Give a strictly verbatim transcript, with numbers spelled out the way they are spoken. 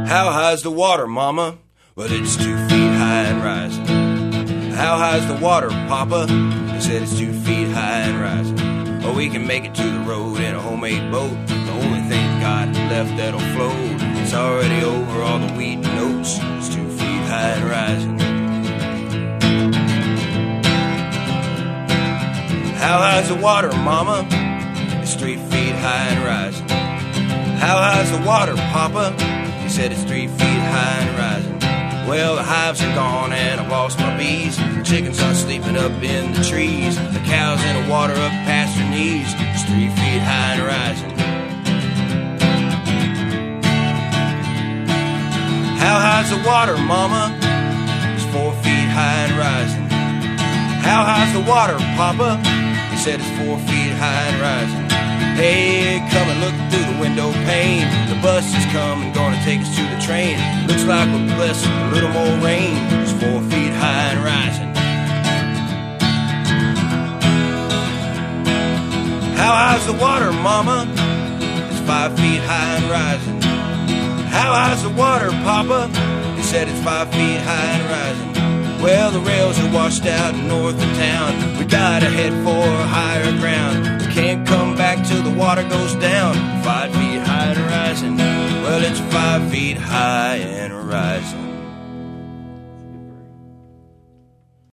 How high's the water, mama? Well, it's two feet high and rising. How high's the water, papa? They said it's two feet high and rising. Oh, we can make it to the road in a homemade boat. The only thing got left that'll float. It's already over all the wheat and oats. It's two feet high and rising. How high's the water, mama? It's three feet high and rising. How high's the water, papa? He said it's three feet high and rising. Well, the hives are gone and I've lost my bees. The chickens are sleeping up in the trees. The cows in the water up past their knees. It's three feet high and rising. How high's the water, mama? It's four feet high and rising. How high's the water, papa? He said it's four feet high and rising. Hey, come and look through the window pane. The bus is coming, gonna take us to the train. Looks like we're blessed with a little more rain. It's four feet high and rising. How high's the water, mama? It's five feet high and rising. How high's the water, papa? He said it's five feet high and rising. Well, the rails are washed out north of town. We gotta head for higher ground. We can't come back till the water goes down. Five feet high and rising. Well, it's five feet high and rising.